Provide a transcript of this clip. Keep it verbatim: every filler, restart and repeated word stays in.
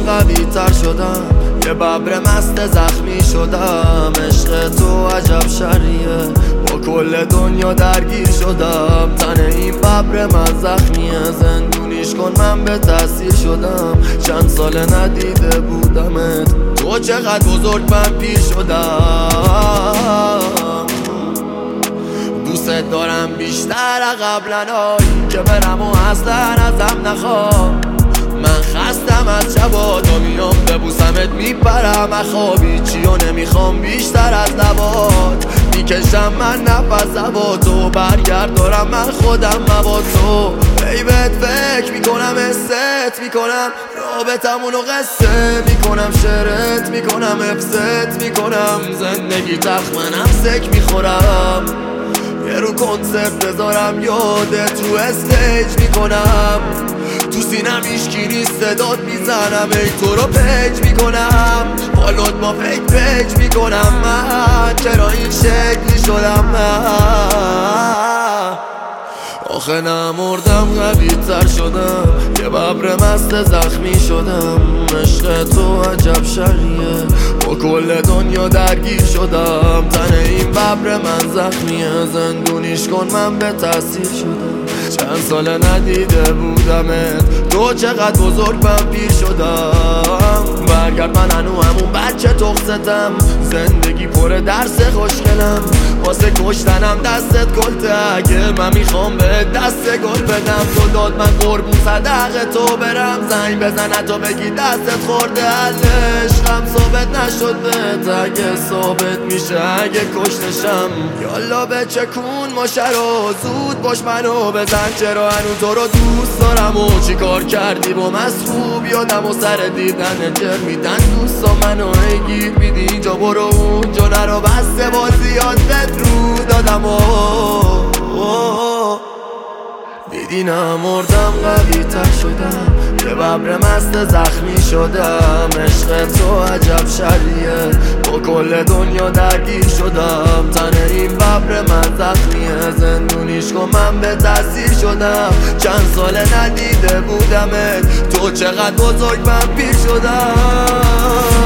قوی تر شدم، یه ببر مست زخمی شدم. عشق تو عجب شریه، با کل دنیا درگیر شدم. تن این ببر من زخمیه، زندونیش کن من به تأثیر شدم. چند سال ندیده بودمت، تو چقدر بزرگ من پیر شدم. دوست دارم بیشتر قبلنایی که برم و اصلا ازم نخواه. من خستم از شبا تا میام ببوسمت میپرم اخوابی. چیو نمیخوام بیشتر از لبات، میکشم من نفس هوا تو. برگرد دارم من خودم مبا تو. ای بهت فکر میکنم، حست میکنم، رابطمونو قصه میکنم. شعرت میکنم، حفظت میکنم. زندگی تخت منم سک میخورم. یه رو کنسرت بذارم یادت رو استیج میکنم. تو سینم هیچکی نیست صدات میزنم. ای تو رو پیج میکنم، حالات با فیک پیج میکنم. من چرا این شکلی شدم؟ من آخه نمردم قوی تر شدم، یه ببر مست زخمی شدم. عشق تو عجب شریه، با کل دنیا درگیر شدم. تن این ببر من زخمیه، زندونیش کن من به تأثیر شدم. چند سال ندیده بودمت، تو چقدر بزرگ من پیر شدم. برگرد من هنو همون بچه تخصتم. زندگی پر درس خوشگلم، واسه کشتنم دستت گلته. اگه من میخوام به دست گل بدم، تو داد من قربون صدق تو برم. زنگ بزن تو بگی دستت خورده، عشقم ثابت نشد بهت. اگه ثابت میشه اگه کشتشم، یالا به چکون ماشه رو زود باش منو بزن. چرا هنو تو رو دوست دارم و چی کار کردی با مصروب یادم و سر دیدن جر میدن دوستا منو ای گیر میدی. اینجا برو اونجا نرو، بسته بازی یادت رو دادم و دیدی نمردم قوی تر شدم، یه ببر مست زخمی شدم. عشق تو عجب شریه، با کل دنیا درگیر شدم. تن این ببر من زخمیه، زندونیش کن من به تأثیر شدم. چند سال ندیده بودمت، تو چقدر بزرگ من پیر شدم.